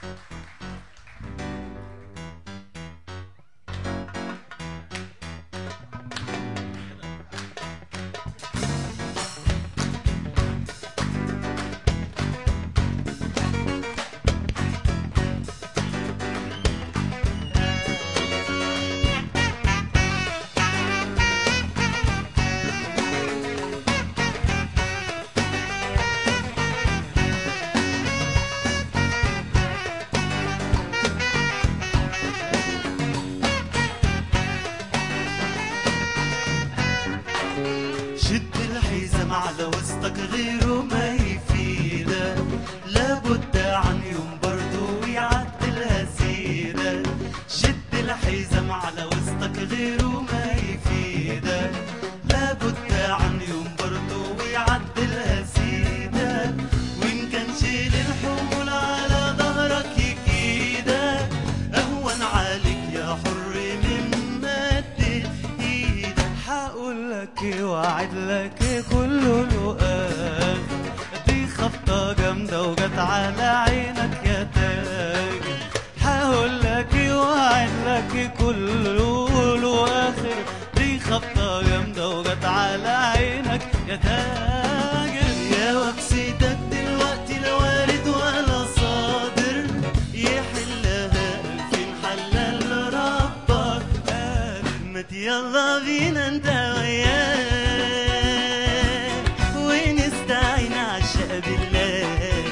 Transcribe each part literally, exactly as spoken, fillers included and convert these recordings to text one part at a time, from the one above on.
شد الحزام على وسطك غيره ما يفيدك، لابد عن يوم برضو يعدلها سيدك. شد الحزام على وسطك غيره ما يفيدك، لابد عن يوم برضو يعدلها سيدك. وإن كان شيل الحمول على ظهرك يكيدك، أهون عليك يا حر مما اديت ايدك. حقولك وعد لك كله لقاك، دي خبطة جامدة وجت على عينك يا تاج. حقولك وعد لك كله لآخر، دي خبطة جامدة وجت على عينك يا تاجر. يا وكسيتك دلوقتي لا وارد ولا صادر، يحلها ألفين حلال ربك قادر. مت يلا بينا انت وياك ونستعين عالشقى بالله،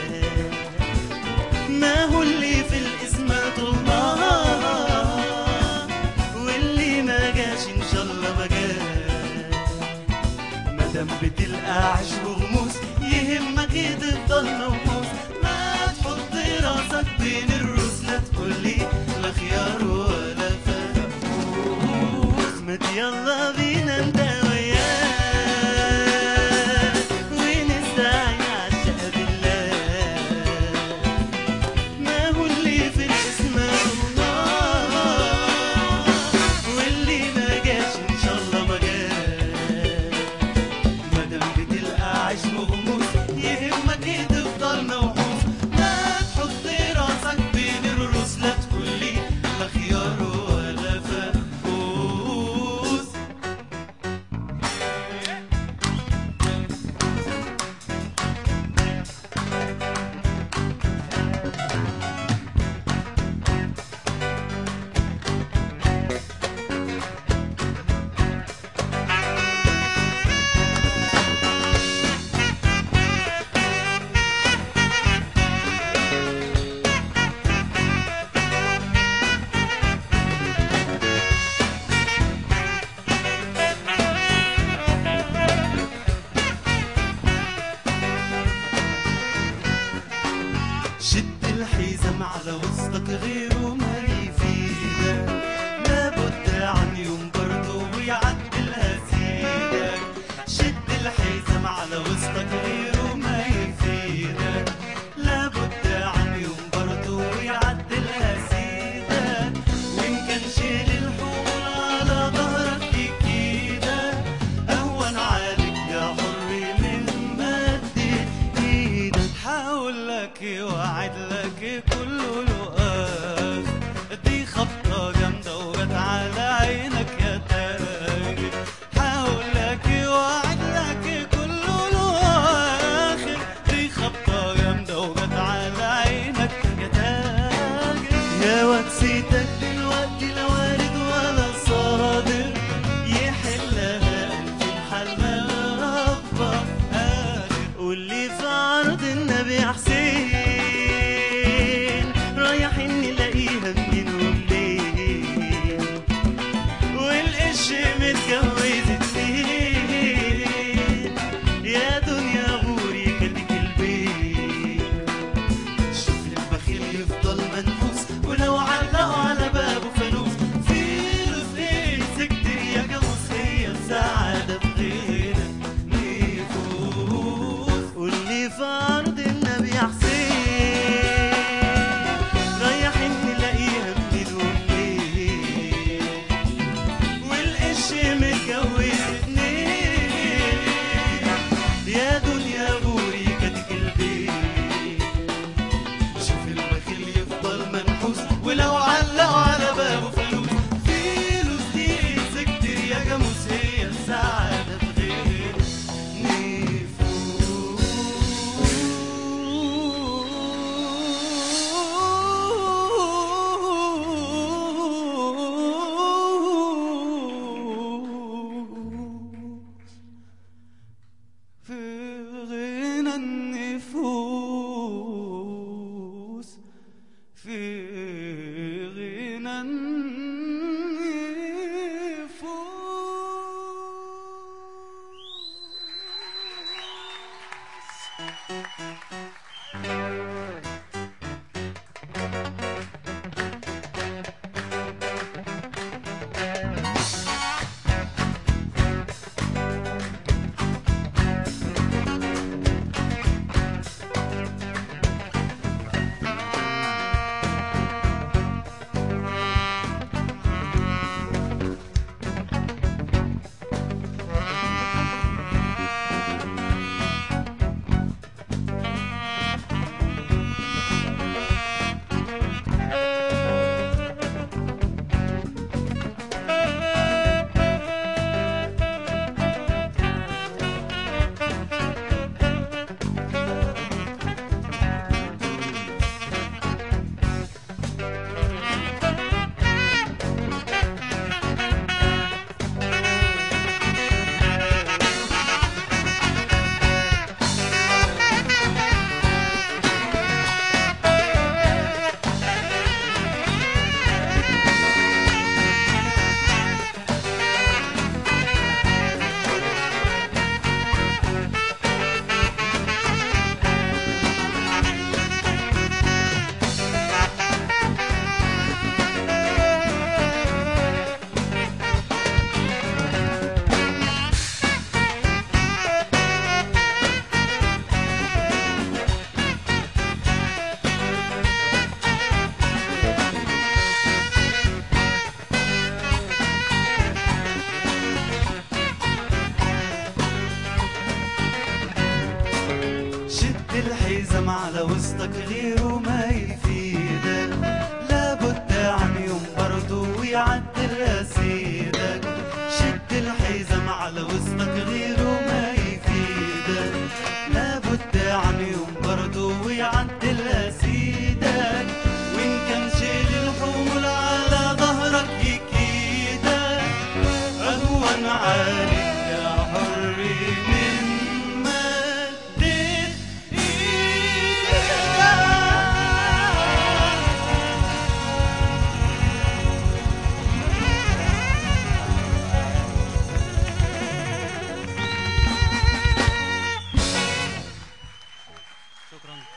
ما هو اللي في الاسم الله، واللي ما جاش ان شاء الله ما جاش. مادام بتلقى عيش وغموس يهمك تفضل موموس، ما تحط راسك بين الروس، لا تقولي لا خيار ولا فانوس. مت يلا بينا انت وياك ونستعين عالشقى بالله، ما هو اللي في الاسم الله، واللي ما جاش ان شاء الله ما جاش. مادام بتلقى عيش وغموس يهمك تفضل موحوس، ما تحط راسك بين الروس، لا تقولي لا خيار ولا فانوس. شد الحزام على وسطك غيره ما يفيدك، لابد عن يوم برضو ويعدلها سيدك. شد الحزام على وسطك غيره ما يفيدك، لابد عن يوم برضو ويعدلها سيدك. وإن كان شيل الحمول على ظهرك يكيدك، أهون عليك يا حر مما اديت ايدك. حقولك وعد لك كله لقاك، دي خبطة جامدة وجت على عينك يا تاجر. حقولك وعد لك كله لآخر، دي خبطة جامدة وجت على عينك يا تاجر. يا وكسيتك دلوقتي لا وارد ولا صادر، يحلها ألفين حلال ربك قادر. واللي في عرض النبي حسين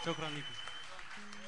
شكرا لكم.